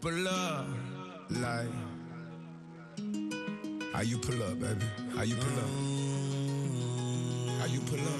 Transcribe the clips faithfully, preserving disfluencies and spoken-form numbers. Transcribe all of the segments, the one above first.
pull up? Like, how you pull up, baby? How you pull up? How you pull up?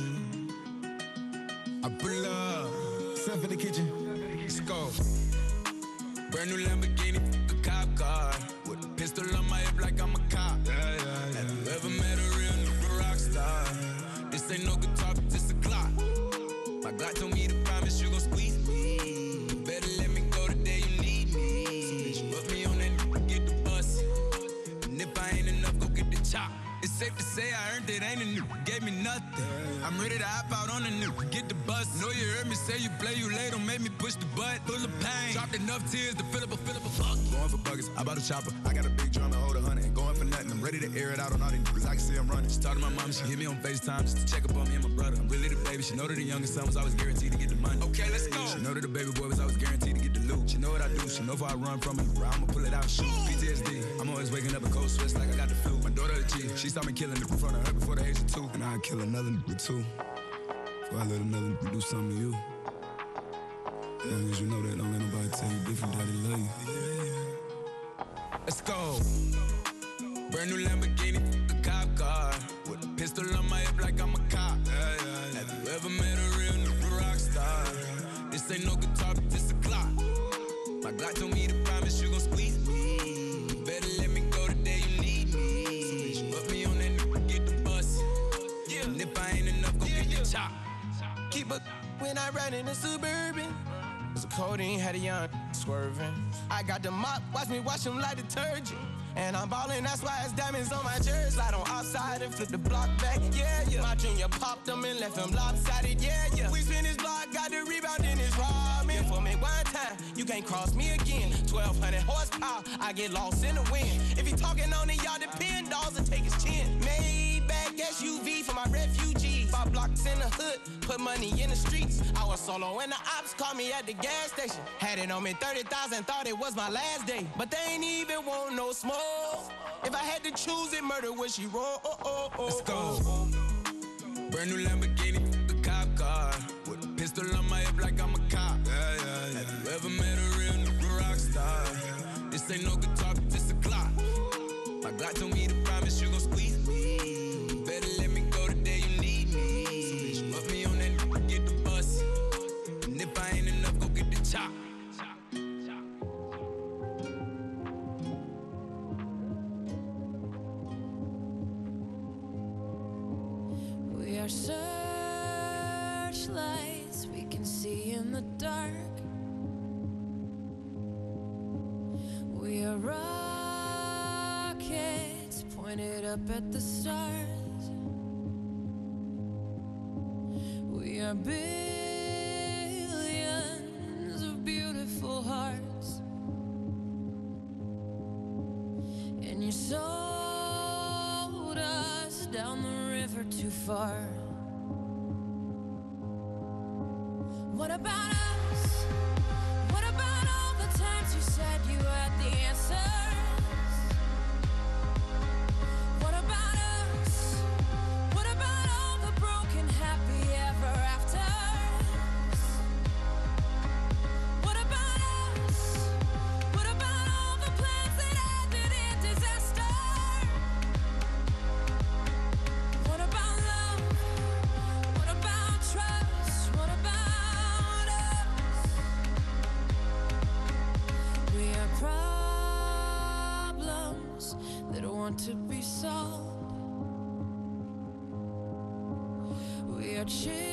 I pull up. Stuff in the kitchen. Let's go. Brand new Lamborghini, a cop car. With a pistol on my hip like I'm a cop. Yeah, yeah, yeah. Have you ever met a real nigga rock star? This ain't no guitar, but this a clock. My God told me to promise you gon' squeeze me. Better let me go the day you need me. So bitch, put me on that nigga, get the bus. And if I ain't enough, go get the chop. It's safe to say I earned it, ain't a nigga, gave me nothing. I'm ready to hop out on a nigga, get the bus. Know you heard me say you play, you late, don't make me push the butt. Full of pain, dropped enough tears to fill up a, fill up a fuck. Going for buggers, I bought a chopper. I got a big drum and hold a hundred. Ain't going for nothing, I'm ready to air it out on all these niggas. I can see I'm running. She talked to my mom, she hit me on FaceTime just to check up on me and my brother. I'm really the baby, she know that the youngest son was always guaranteed to get the money. Okay, let's go. She know that the baby boy was always guaranteed to get the loot. She know what I do, she know if I run from it, bro, I'ma pull it out, shoot. P T S D, I'm always waking up in cold sweats like I got the flu. My daughter a G, she saw me killing it in front of her before the age of two. And I'd kill another nigga too. Before I let another nigga do something to you. As long as you know that, don't let nobody tell you different, that they love you. Let's go. Brand new Lamborghini, a cop car. With a pistol on my hip like I'm a cop. Yeah, yeah, yeah. Have you ever met a real nigga rock star? This ain't no guitar, but this a clock. My God told me to promise you gon' squeeze me. Better let me go the day you need me. So bitch, put me on that nigga, get the bus. Yeah. And if I ain't enough, go yeah, get the chop. Keep up when I ride in the Suburban. So codeine had a young swerving. I got the mop, watch me wash him like detergent. And I'm ballin', that's why it's diamonds on my jersey. Slide on outside and flip the block back, yeah, yeah. My junior popped him and left him lopsided, yeah, yeah. We spin his block, got the rebound in his ramen. For me one time, you can't cross me again. twelve hundred horsepower, I get lost in the wind. If he talking on it, y'all depend, dolls and take his chin. Maybach S U V for my refugees. Five blocks in the hood, put money in the streets. I was solo when the ops called me at the gas station. Had it on me thirty thousand, thought it was my last day. But they ain't even want no smoke. If I had to choose it, murder would she roll? Oh, oh, oh, Let's go. Oh. Brand new Lamborghini, a cop car. With a pistol on my hip like I'm a cop. Yeah, yeah, yeah. Have you ever met a real nigga rock star? This ain't no guitar, but this a clock. My God told me to promise you gon' squeeze me. Better let me go the day you need me. So bitch, put me on that nigga, get the bus. And if I ain't enough, go get the chop. We are searchlights we can see in the dark. We are rockets pointed up at the stars. We are billions of beautiful hearts. And you sold us down the river too far. What about us? What about all the times you said you had the answers? What about us? What about all the broken happy ever afters? What about us? What about all the plans that ended in disaster? What about love? What about trust? What about us? We are problems that want to be solved. We are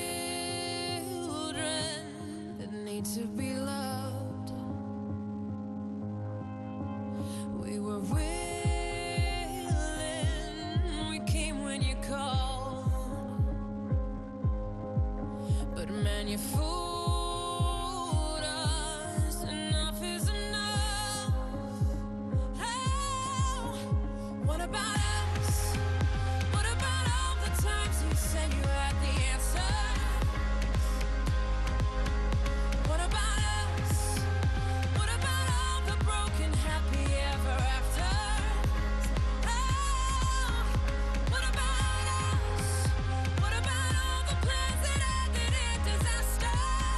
children that need to be loved. We were willing, we came when you called. But man, you fooled us. Enough is enough. Oh, what about us? What about all the times you said you had the answer? What about us? What about all the broken happy ever after? Oh, what about us? What about all the plans that ended in disaster?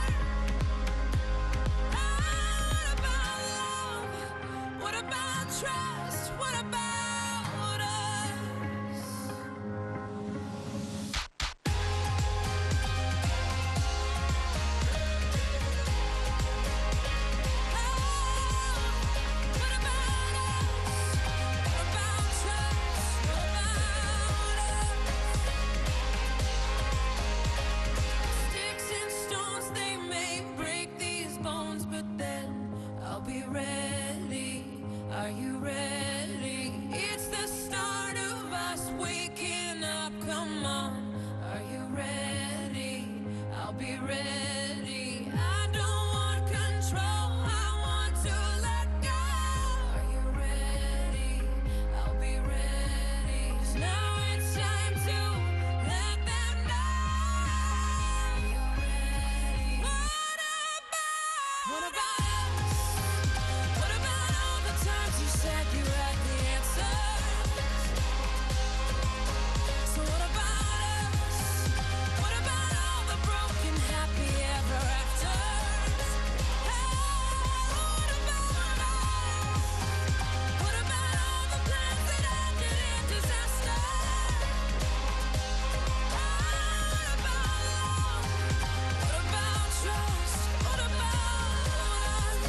be ready. I don't want control, I want to let go. Are you ready? I'll be ready. 'Cause now it's time to let them know you're ready. What about? What about us? What about all the times you said you had the answer? So what about us? What about all the broken happy ever afters? Hey, what about us? What about all the plans that ended in disaster? What about love? What about trust? What about us?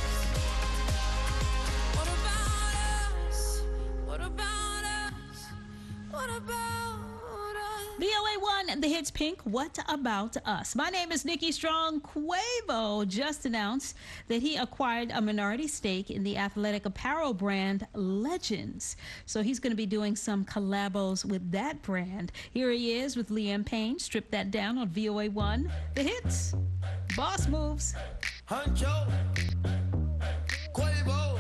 What about us? What about us? What about us? V O A one, the hits Pink, What About Us? My name is Nikki Strong. Quavo just announced that he acquired a minority stake in the athletic apparel brand Legends. So he's going to be doing some collabos with that brand. Here he is with Liam Payne. Strip that down on V O A one, the hits. Boss moves. Huncho, Quavo,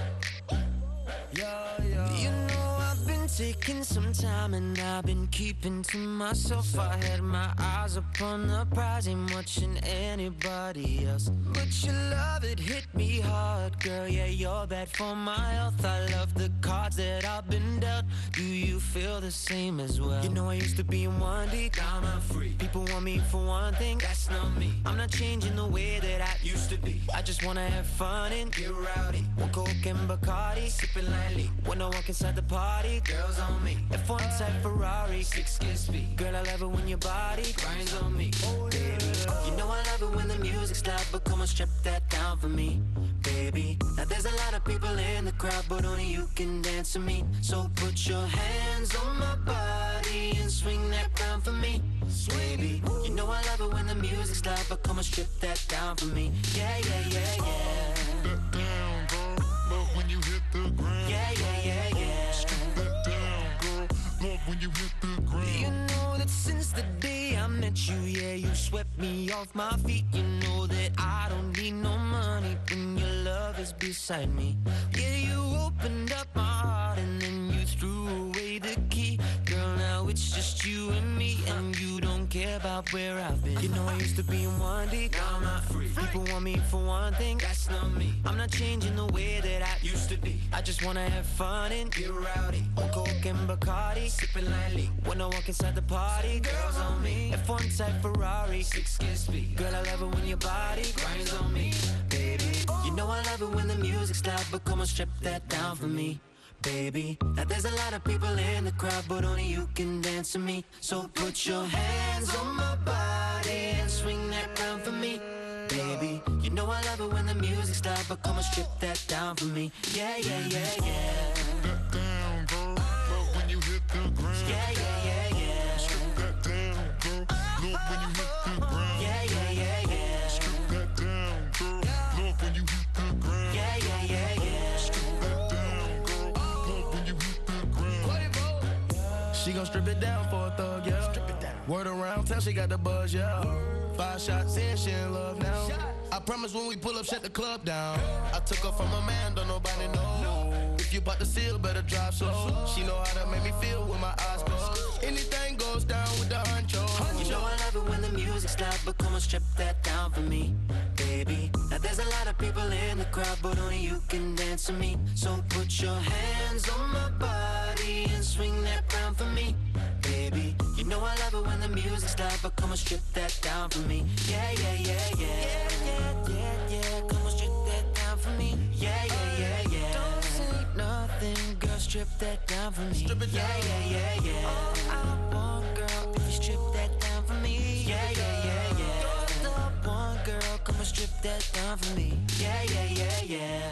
yeah, yeah. You know I've been taking some time and I've been keeping to myself. I had my eyes upon the prize, ain't watching anybody else. But your love, it hit me hard, girl. Yeah, you're bad for my health. I love the cards that I've been dealt. Do you feel the same as well? You know I used to be in one deep, now I'm free. People want me for one thing, that's not me. I'm not changing the way that I used to be. I just wanna have fun and get rowdy. One Coke and Bacardi, sipping lightly. When I walk inside the party, girls on me. F one type Ferrari, six kiss speed. Girl, I love it when your body grinds on me. Baby, you know I love it when the music's loud, but come on, strip that down for me, baby. Now there's a lot of people in the crowd, but only you can dance to me. So put your hands on my body and swing that round for me, baby. You know I love it when the music's loud, but come on, strip that down for me. Yeah, yeah, yeah, yeah. That down, girl. Love when you hit the ground. Yeah, yeah, yeah, yeah. Strip that down, girl. Love when you hit the ground. You know that since the day I met you, yeah, you swept me off my feet. You know that I don't need no money when your love is beside me. Yeah, you opened up my heart and then you threw away the key. Girl, now it's just you and me, and you don't care about where I've been. You know I used to be in one deep, now I'm not free. People want me for one thing, that's not me. I'm not changing the way that I used to be. I just wanna have fun and get rowdy. On Coke and Bacardi, sipping lightly. When I walk inside the party, girls on me. F one type Ferrari, six kiss speed. Girl, I love it when your body grinds on me, baby. You know I love it when the music's loud, but come on, strip that down for me, baby. Now there's a lot of people in the crowd, but only you can dance to me. So put your hands on my body and swing that round for me, baby. You know I love it when the music's loud, but come on, strip that down for me. Yeah, yeah, yeah, yeah. That down, girl. Love when you hit the ground. Yeah, yeah, yeah, yeah. Strip that down, girl. Love when you hit the ground. Yeah, yeah, yeah, yeah. Strip that down, girl. Love when you hit the ground. Yeah, yeah, yeah, yeah. Strip that down, girl. Love when you hit the ground. She gon' strip it down for a thug, yeah. Strip it down. Word around town, she got the buzz, yeah. Five shots in, she in love now. I promise when we pull up, shut the club down. I took her from a man, don't nobody know. If you bought the seal, better drive slow. She know how to make me feel with my eyes closed. Anything goes down with the honcho. You know I love it when the music's loud, but come on, strip that down for me, baby. Now there's a lot of people in the crowd, but only you can dance to me. So put your hands on my body and swing that round for me, baby. You know I love it when the music's loud, but come on, strip that down for me. Yeah, yeah, yeah, yeah. Yeah, yeah, yeah, yeah. Come on, strip that down for me. Yeah, yeah, yeah, yeah. Don't say nothing, girl, strip that down for me. Strip it down. Yeah, yeah, yeah, yeah. All I want, girl, if you strip that down for me. Yeah, yeah, yeah, yeah. You're the one, girl, come on, strip that down for me. Yeah, yeah, yeah, yeah.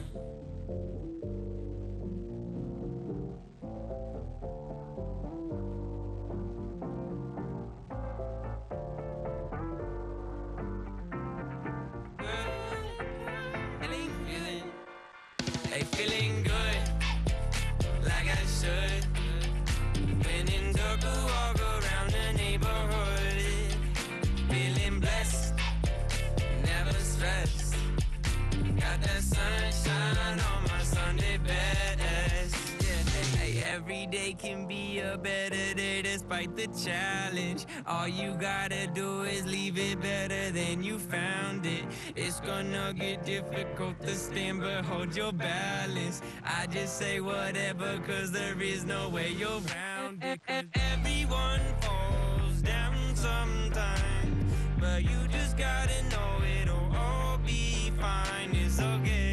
Hey, feeling good, like I should. When in dark, walk around the neighborhood. Feeling blessed. can be a better day despite the challenge. All you gotta do is leave it better than you found it. It's gonna get difficult to stand, but hold your balance. I just say whatever, cause there is no way you're round it. Everyone falls down sometime, but you just gotta know it'll all be fine. It's okay.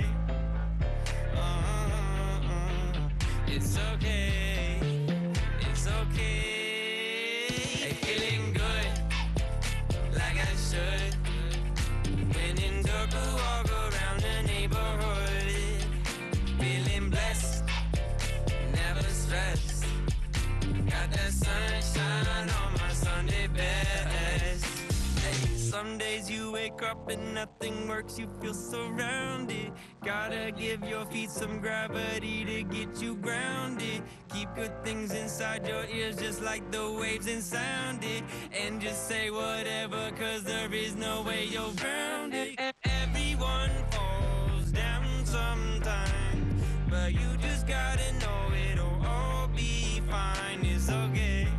Uh-uh-uh. It's okay. It's okay. Hey, feeling good, like I should. When in dark, walk around the neighborhood. Feeling blessed, never stressed. Got that sunshine on my Sunday best. Hey, some days you wake up and nothing works, you feel surrounded. Gotta give your feet some gravity to get you grounded. Keep good things inside your ears just like the waves and sound it. And just say whatever, cause there is no way you're grounded. Everyone falls down sometime, but you just gotta know it'll all be fine. It's okay.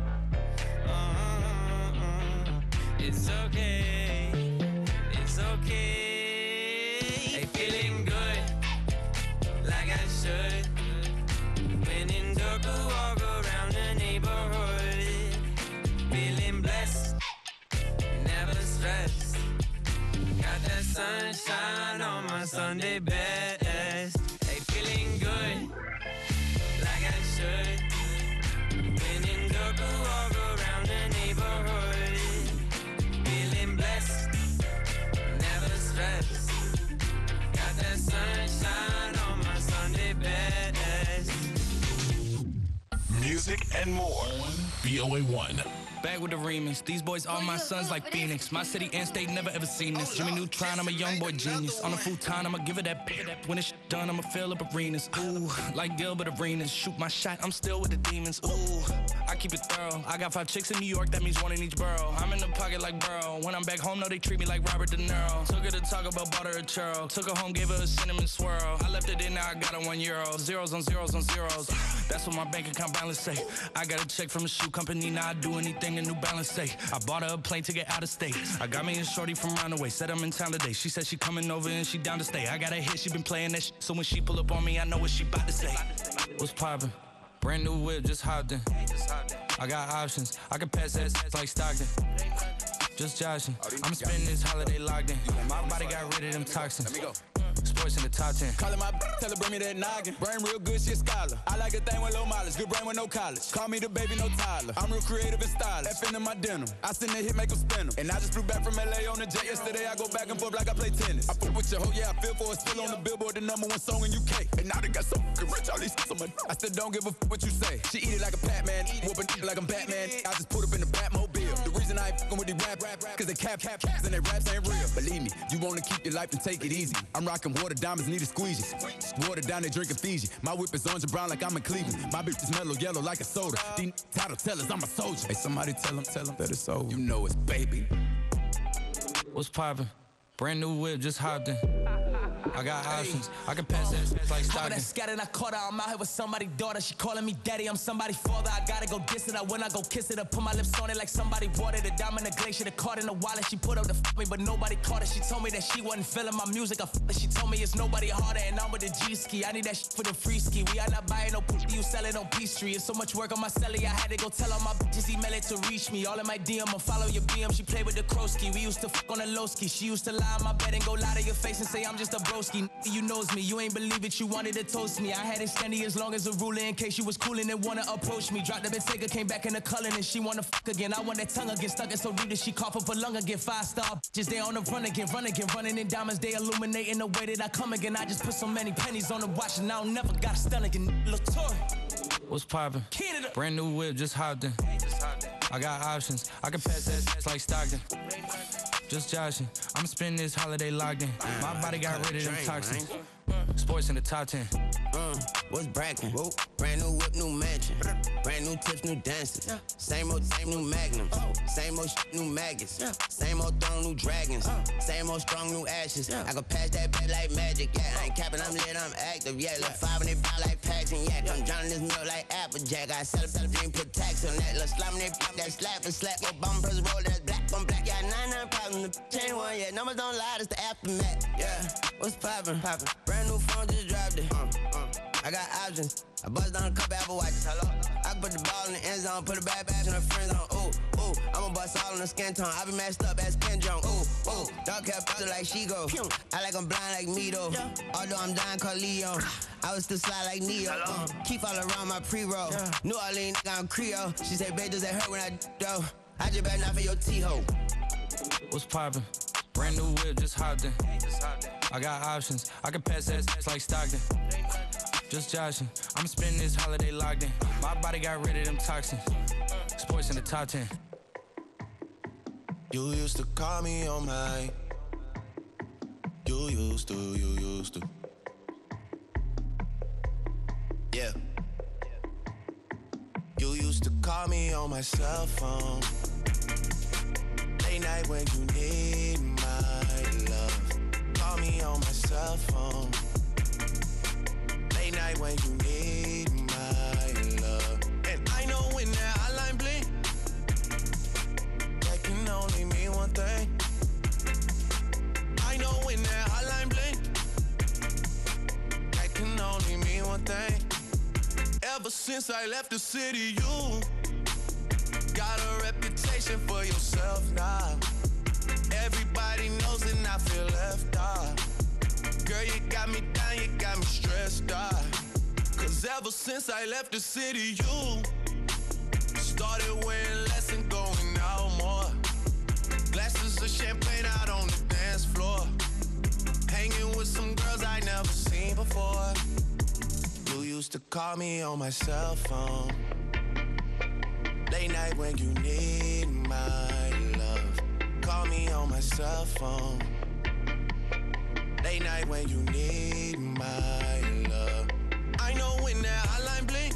Uh-uh-uh. It's okay. It's okay. Hey, feeling good, like I should. When in dark, walk around the neighborhood. Feeling blessed, never stressed. Got that sunshine on my Sunday best. Hey, feeling good, like I should. When in dark, walk around the neighborhood. Feeling blessed, never stressed. Got that sunshine on my Sunday best. Music and more. B O A one. Back with the remix. These boys are my sons like Phoenix. My city and state never ever seen this. Jimmy Neutron, I'm a young boy genius. On a futon, I'ma give it that bit. When it's done, I'ma fill up arenas. Ooh, like Gilbert Arenas. Shoot my shot, I'm still with the demons. Ooh, I keep it thorough. I got five chicks in New York, that means one in each borough. I'm in the pocket like Burrow. When I'm back home, no, they treat me like Robert De Niro. Took her to talk about butter or churro. Took her home, gave her a cinnamon swirl. I left it in, now I got her one euro. Zeros on zeros on zeros. That's what my bank account balance say. I got a check from a shoe company, now I do anything a New Balance say. I bought her a plane ticket out of state. I got me a shorty from Roundaway, said I'm in town today. She said she coming over and she down to stay. I got a hit, she been playing that shit, so when she pull up on me, I know what she about to say. What's poppin'? Brand new whip, just hopped in. I got options, I can pass that like Stockton. Just joshing, I'm spending this holiday locked in. My body got rid of them toxins. Sports in the top ten. Callin' my b- tell her bring me that noggin. Brain real good, she a scholar. I like a thing with low mileage, good brain with no college. Call me the baby, no Tyler. I'm real creative and stylish. F in my denim. I send a hit, make them spin 'em. And I just flew back from L A on the jet yesterday. I go back and forth like I play tennis. I fuck with your hoe, yeah, I feel for it. Still on the Billboard, the number one song in U K. And now they got so fucking rich, all these on my. I still don't give a f what you say. She eat it like a Pac-Man, whooping like I'm Batman. I just put up in the Batmobile. The reason I ain't fucking with these rap, rap, cause they cap, cap, caps and they raps ain't real. Believe me, you wanna keep your life and take it easy. I'm rocking water diamonds, need a squeegee. Water down, they drinking Fiji. My whip is orange and brown like I'm in Cleveland. My bitch is mellow yellow like a soda. These title tellers, I'm a soldier. Hey, somebody tell them, tell them that it's over. You know it's baby. What's poppin'? Brand new whip, just hopped in. I got options, I can pass that like How Stockton. that scattered, I caught her, I'm out here with somebody's daughter. She calling me daddy, I'm somebody's father. I gotta go diss it, I when I go kiss it. I put my lips on it like somebody watered a diamond, a glacier, the card in the wallet. She put up the f me, but nobody caught it. She told me that she wasn't feeling my music. I f it. She told me it's nobody harder, and I'm with the G-ski. I need that shit for the free ski. We are not buying no pussy, you sell it on Peachtree. It's so much work on my celly, I had to go tell all my bitches email it to reach me. All in my D M, I follow your B M. She played with the Krosky. We used to f on the low ski. She used to lie on my bed and go lie to your face and say I'm just a broski. You knows me, you ain't believe it, you wanted to toast me. I had it standing as long as a ruler in case you was coolin' and wanna approach me. Dropped the Bentayga, came back in the Cullen and she wanna fuck again. I want that tongue again, stuck it so deep that she cough up a lung again. Five star just they on the run again, run again, running in diamonds, they illuminating the way that I come again. I just put so many pennies on the watch and I don't never got a stun again. Latour. What's poppin'? Canada. Brand new whip, just hopped in. I got options, I can pass that like Stockton. Just joshing, I'm spending this holiday locked in. My body got rid of them toxins. Sports in the top ten. Uh, what's brackin'? Whoa. Brand new whip, new mansion. Brand new tips, new dances. Yeah. Same old, same new magnums. Oh. Same old shit, new maggots. Yeah. Same old throne, new dragons. Uh. Same old strong, new ashes. Yeah. I can pass that back like magic. Yeah, I ain't capping, I'm lit, I'm active. Yeah, look five and they buy like packs and yeah. I'm drowning this milk like Applejack. I sell it, sell it, put tax on that. Look slime, they pop that slap and slap. Your bum press roll, that's black on black. Yeah, nine nine problems. The chain one, yeah. Numbers don't lie, it's the aftermath. Yeah, what's poppin'? Poppin'. Brand new phone, just dropped it. Uh, uh. I got options. I bust down a couple Apple Watches. Hello. I can put the ball in the end zone, put it back back in her friend zone. Ooh, ooh. I'ma bust all in the skin tone. I be matched up as Ken Jong. Ooh, ooh. Dark hair picture like she go. I like I'm blind like me though. Yeah. Although I'm dying called Leo. I was still slide like Neo. Uh, keep all around my pre-roll. Yeah. New Orleans, I'm Creole. She say, babe, does that hurt when I do? I just better not for your T-ho. What's poppin'? Brand new whip, just hopped in. I got options. I can pass that like Stockton. Just joshing. I'm spending this holiday locked in. My body got rid of them toxins. Sports in the top ten. You used to call me on my. You used to, you used to. Yeah. You used to call me on my cell phone. Late night when you need my love. Call me on my cell phone. Late night when you need my love. And I know when that hotline blink, that can only mean one thing. I know when that hotline blink, that can only mean one thing. Ever since I left the city, you got a reputation for yourself now. Everybody knows and I feel left out. Girl, you got me down, you got me stressed out. Cause ever since I left the city, you started wearing less and going out more. Glasses of champagne out on the dance floor. Hanging with some girls I never seen before. You used to call me on my cell phone. Late night when you need my love. Call me on my cell phone. Late night when you need my love. I know when that hotline blink,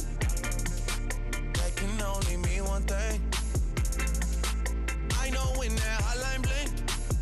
that can only mean one thing. I know when that hotline blink,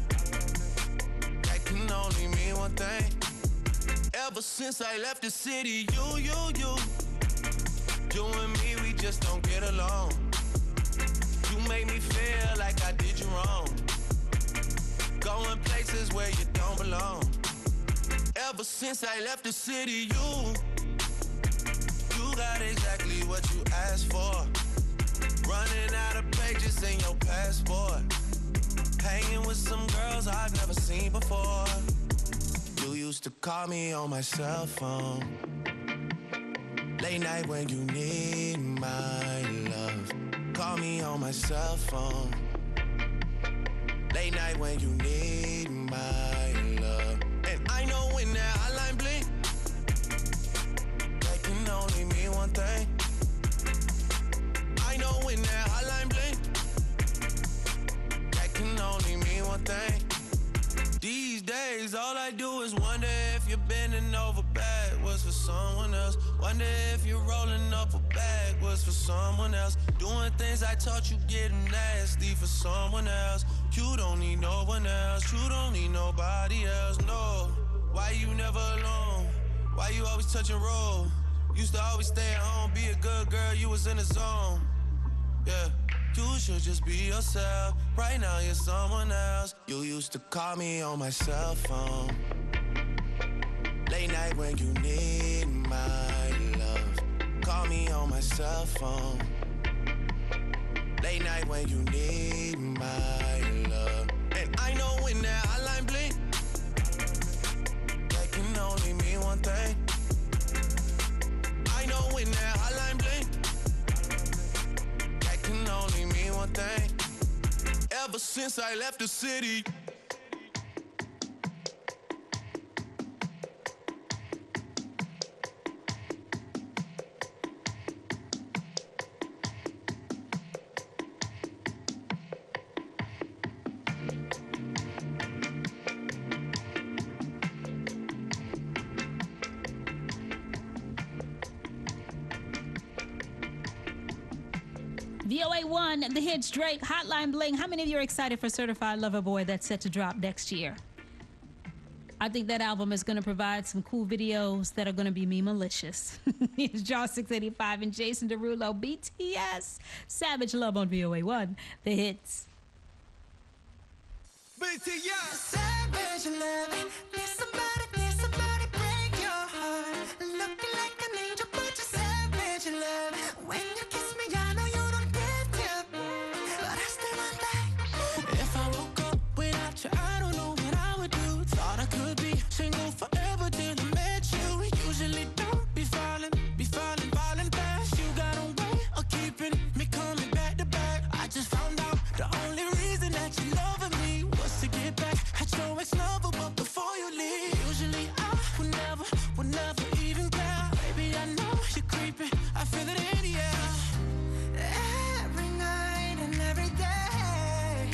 that can only mean one thing. Ever since I left the city, you, you, you, you and me, we just don't get along. You make me feel like I did you wrong. Going places where you don't belong. Ever since I left the city, you You got exactly what you asked for. Running out of pages in your passport. Hanging with some girls I've never seen before. You used to call me on my cell phone. Late night when you need my love. Call me on my cell phone. Late night when you need my love. And I know when that hotline blink, that can only mean one thing. I know when that hotline blink, that can only mean one thing. These days, all I do is wonder if you're bending over backwards for someone else. Wonder if you're rolling up a backwards for someone else. Doing things I taught you getting nasty for someone else. You don't need no one else. You don't need nobody else, no. Why you never alone? Why you always touch and roll? Used to always stay at home, be a good girl, you was in the zone. Yeah. You should just be yourself. Right now you're someone else. You used to call me on my cell phone. Late night when you need my love. Call me on my cell phone. Late night when you need my love. And I know when that hotline blink, that can only mean one thing. I know when that hotline blink, that can only mean one thing. Ever since I left the city. V O A one, The Hits, Drake, Hotline Bling. How many of you are excited for Certified Lover Boy that's set to drop next year? I think that album is going to provide some cool videos that are going to be me malicious. It's Jaw six eighty-five and Jason Derulo, B T S. Savage Love on V O A one, The Hits. B T S. Savage love. Need somebody, need somebody break your heart. Looking like an angel, but you're savage love. When you kiss me, I know you don't give to, but I still want that. If I woke up without you, I don't know what I would do. Thought I could be single forever till I met you. Usually don't be falling, be falling, falling fast. You got a way of keeping me coming back to back. I just found out the only reason that you loving me was to get back at your ex-lover, but before you leave, usually I would never, would never even care. Baby, I know you're creeping, I feel it in the air. Every night and every day,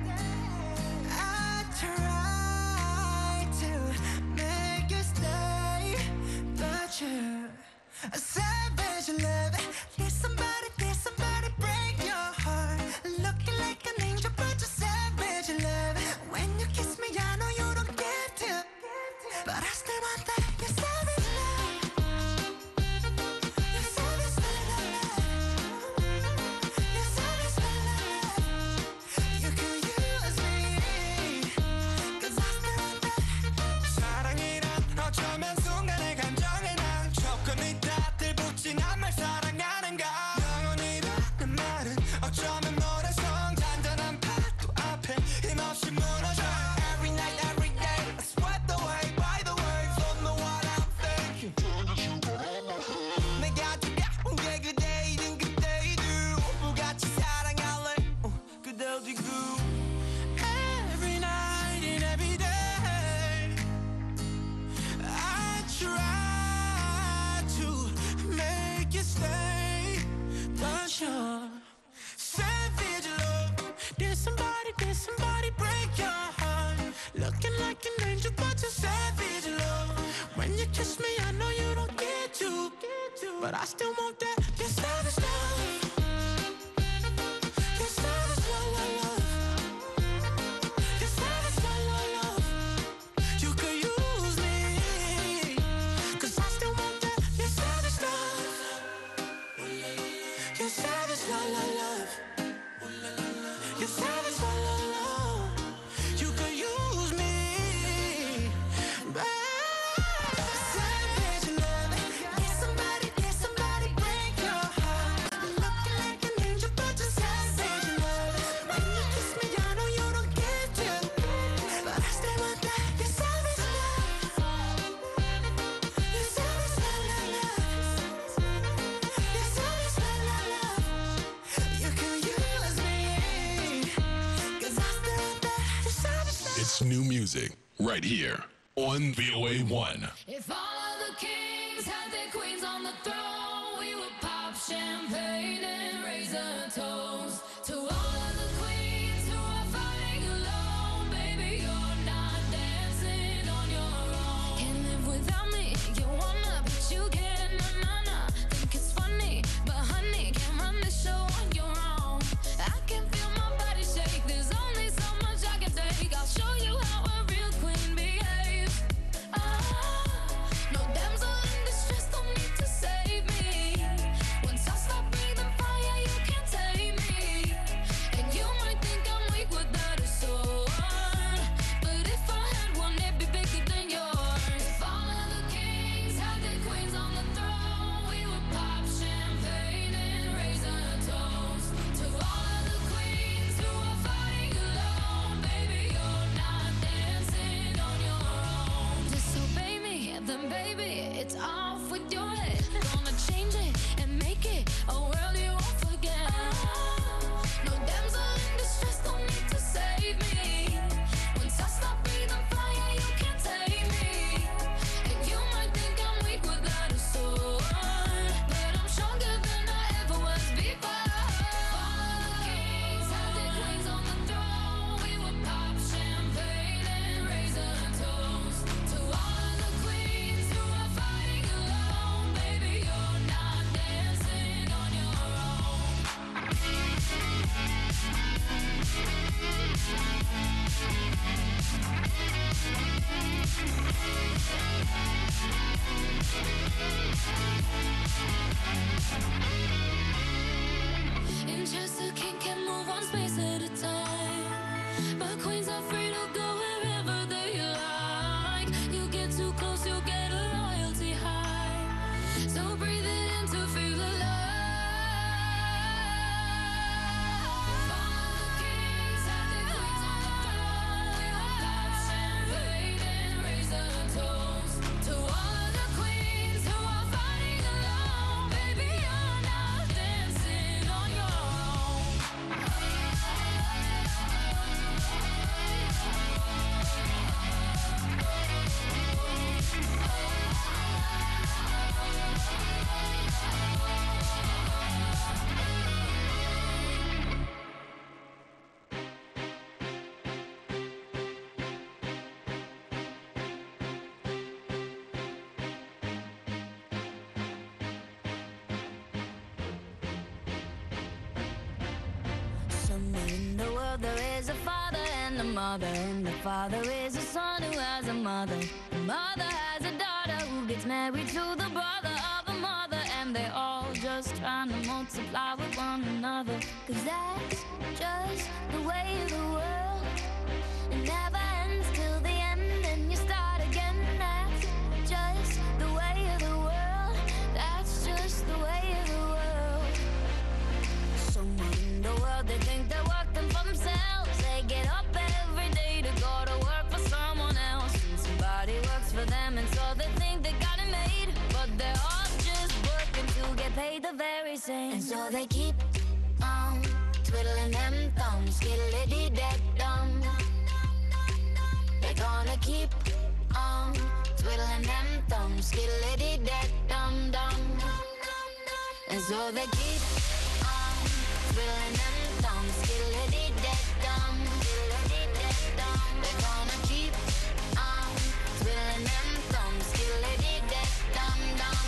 I try to make you stay, but you're a savage love. Need somebody, need somebody break your heart. Looking like an angel, but you're savage love. When you kiss me, I know you don't give to, but I still want that. You're savage love. You're savage love. You're savage love. You can use me, 'cause I still want that. 사랑이란 어쩌면 순간의 감정에 난 조금이 다 들붙인 한말 사랑하는가. 영원이라는 말은 어쩌면 모래성 잔잔한 파도 앞에 힘없이 무너져. Every night, every day, I sweat away by the words. Don't know what I'm thinking. 내가 두려운 게 그대이든 그대이든 오프같이 사랑할래. 어, 그대 어디고. Every night and every day, I try to make you stay, but you're savage love. Did somebody, did somebody break your heart? Looking like an angel, but you're savage love. When you kiss me, I know you don't get to, but I still want that. You're savage love. You're savage love, love, love. You're savage love, love, love. You could use me, 'cause I still want that. You're savage love. You're savage love, love, love. You're savage love, love, love. You could use me, babe. Savage love. Need somebody, need somebody break your heart. Looking like an angel, but you're savage love. When you kiss me, I know you don't give to, but I still want that. You're savage love. You're savage love, love, love. You're savage love, love, love. You can use me, 'cause I still want that. You're savage love. It's new music right here on V O A one. If all of the kings had their queens on the throne, we would pop champagne and raise a toast to all of the queens who are fighting alone. Baby, you're not dancing on your own. Can't live without me. You wanna, but you can't. Nah, nah, nah. Think it's funny, but honey, can't run the show on your own. I can feel my body shake. There's only so much I can take. I'll show you how a real queen behaves. Ah, no damsel in distress, don't need to save me. Once I stop breathing fire, you can't tame me. And you But queens are free to go wherever they like. You get too close, you'll get a royalty high. So breathe it in to feel the love. Somewhere in the world there is a father and a mother, and the father is a son who has a mother. The mother has a daughter who gets married to the brother of a mother, and they're all just trying to multiply with one another. Cause that's just the way of the world. It never ends till the end, and you start again. That's just the way of the world. That's just the way of the world. Somewhere in the world they think they're working for themselves. They get up every day to go to work for someone else, and somebody works for them, and so they think they got it made. But they're all just working to get paid the very same. And so they keep on twiddling them thumbs, skiddly-dee-dee-dum. They're gonna keep on twiddling them thumbs, skiddly-dee-dee-dum-dum. And so they keep on twiddling them thumbs, skiddly-dee-dee-dum, skiddly-dee-dee-dum. They're gonna keep on twiddling them thumbs, skiddly-dee-dee-dum-dum.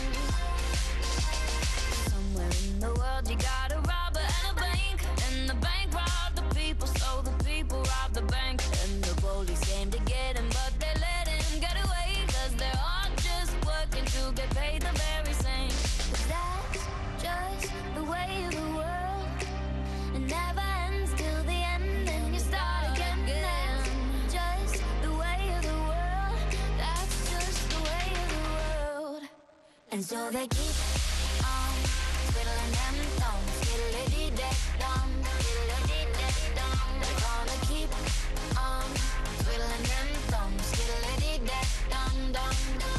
Somewhere in the world you got a robber and a bank, and the bank robbed the people, so the people robbed the bank. And the police came to get him, but they let him get away, cause they're all just working to get paid the very same. But that's just the way of the world. It never ends till the end, and you start again. That's just the way of the world. That's just the way of the world. And so they keep on twiddling them thumbs, skiddly-dee-dee-dum, skiddly-dee-dee-dum. They're gonna keep on twiddling them thumbs, skiddly-dee-dee-dum-dum.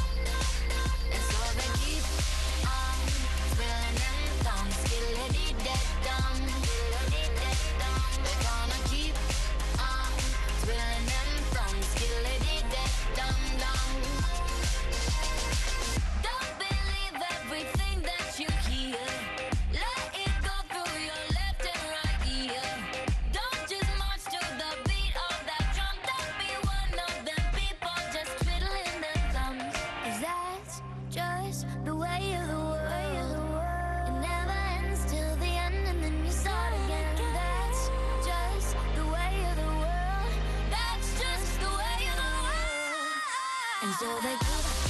And so they keep on twiddling them thumbs, skiddly-dee-dee-dum, skiddly-dee-dee-dum. They're gonna keep on twiddling them thumbs, skiddly-dee-dee-dum-dum. Don't believe everything that you hear. Let it go through your left and right ear. Don't just march to the beat of that drum. Don't be one of them people just twiddling their thumbs. Cause that's just the way of the world. It never ends till the end, and then you start again. That's just the way of the world. That's just the way of the world. And so they keep